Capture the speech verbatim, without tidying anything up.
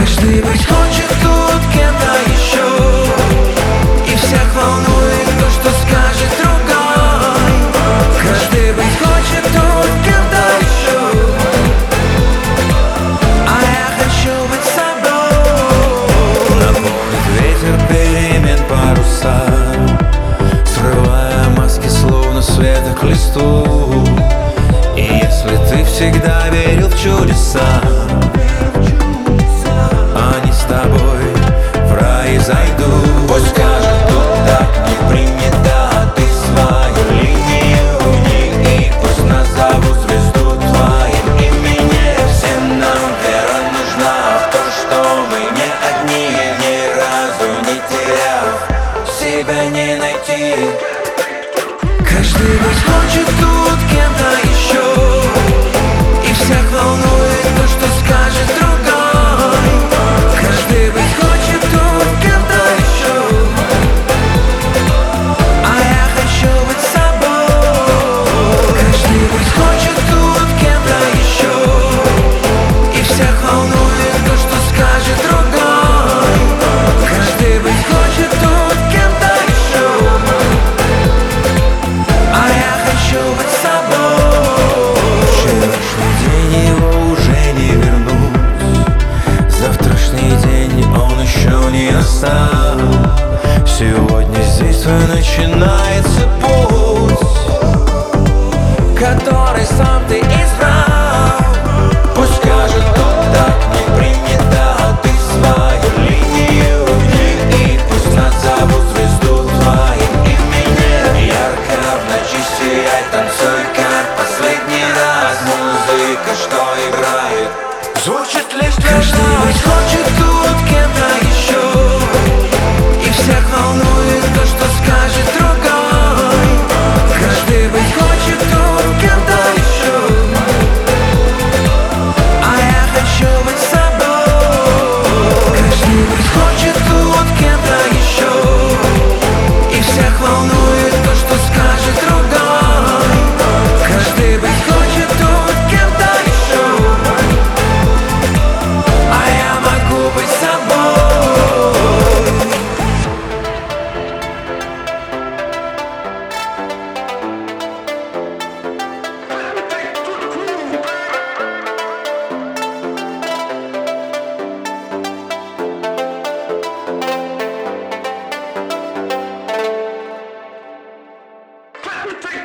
Каждый быть хочет тут кем-то еще, и всех волнует то, что скажет другой. Каждый быть хочет тут кем-то еще, а я хочу быть собой. Наполнит ветер перемен паруса, срывая маски, словно света к листу. И если ты всегда верил в чудеса, они с тобой в рай зайдут. Пусть скажут, тут так не принято, а ты свою линию гни, и пусть назовут звезду твоим именем. Всем нам вера нужна в то, что мы не одни, ни разу не теряв, себя не найти. Каждый быть хочет тут кем-то еще, и всех волнует то, что скажет другой. Каждый быть хочет тут кем-то еще, а я хочу быть собой. Каждый быть хочет тут кем-то еще, и всех волнует то, что скажет другой. Каждый быть хочет тут кем-то еще, а я хочу быть собой. Вчерашний день его уже не вернуть, завтрашний день он еще не настал. Сегодня здесь твой начинается путь, который сам ты избрал. Пусть скажет, тут так не принято, а ты свою линию гни, и пусть назовут звезду твоим именем. Ярко в ночи сияй, танцуй, как последний раз. Музыка, что играет, звучит лишь для нас. Каждый быть хочет тут кем-то еще, и всех волнует то, что скажет другой. Каждый быть хочет тут кем-то еще, а я хочу быть собой. Каждый быть хочет тут кем-то еще, и всех волнует то, что скажет другой. Каждый быть хочет тут кем-то еще, а я могу быть собой. Everything